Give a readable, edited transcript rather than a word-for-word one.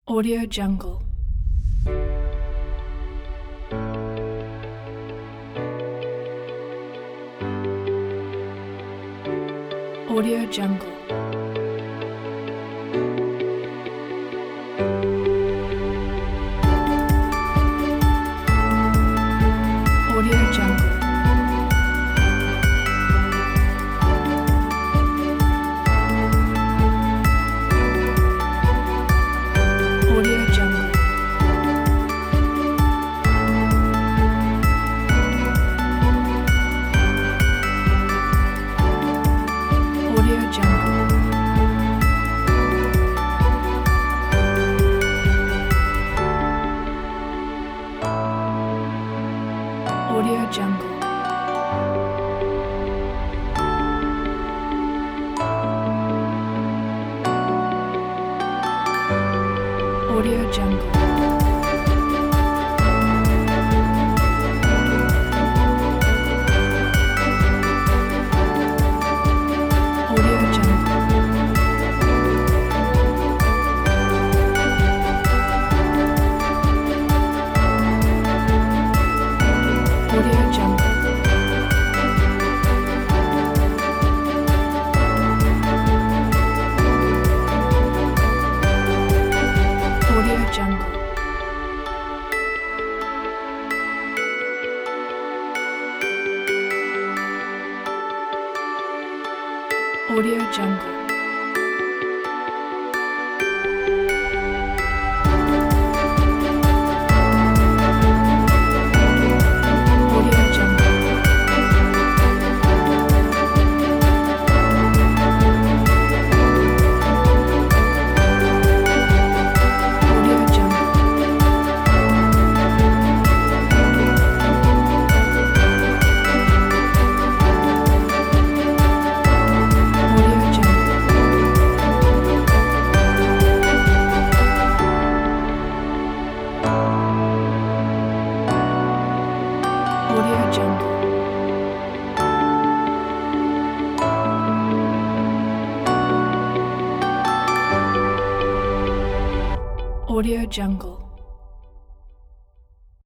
Audio Jungle. Audio Jungle. Audio Jungle. Audio Jungle. Audio Jungle. Audio Jungle. Audio Jungle. Audio Jungle. Audio Jungle. Audio Jungle. Audio Jungle. Audio Jungle. Audio Jungle. Audio Jungle. Audio Jungle. Audio Jungle.